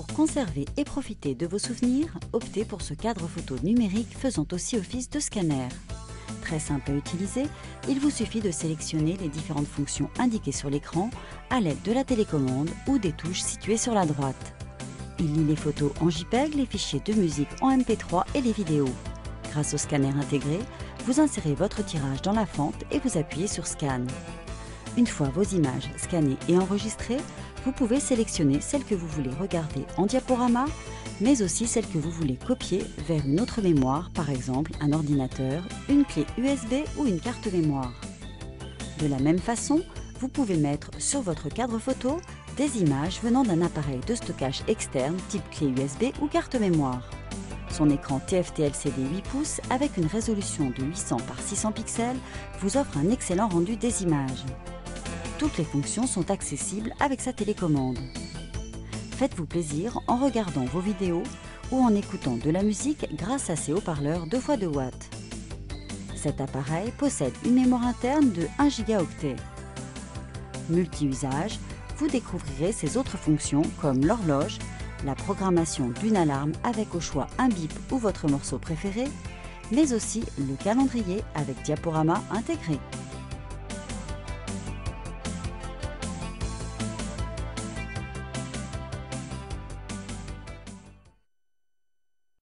Pour conserver et profiter de vos souvenirs, optez pour ce cadre photo numérique faisant aussi office de scanner. Très simple à utiliser, il vous suffit de sélectionner les différentes fonctions indiquées sur l'écran à l'aide de la télécommande ou des touches situées sur la droite. Il lit les photos en JPEG, les fichiers de musique en MP3 et les vidéos. Grâce au scanner intégré, vous insérez votre tirage dans la fente et vous appuyez sur Scan. Une fois vos images scannées et enregistrées, vous pouvez sélectionner celles que vous voulez regarder en diaporama, mais aussi celles que vous voulez copier vers une autre mémoire, par exemple un ordinateur, une clé USB ou une carte mémoire. De la même façon, vous pouvez mettre sur votre cadre photo des images venant d'un appareil de stockage externe type clé USB ou carte mémoire. Son écran TFT LCD 8 pouces avec une résolution de 800 par 600 pixels vous offre un excellent rendu des images. Toutes les fonctions sont accessibles avec sa télécommande. Faites-vous plaisir en regardant vos vidéos ou en écoutant de la musique grâce à ses haut-parleurs 2x2 watts. Cet appareil possède une mémoire interne de 1 gigaoctet. Multi-usage, vous découvrirez ses autres fonctions comme l'horloge, la programmation d'une alarme avec au choix un bip ou votre morceau préféré, mais aussi le calendrier avec diaporama intégré.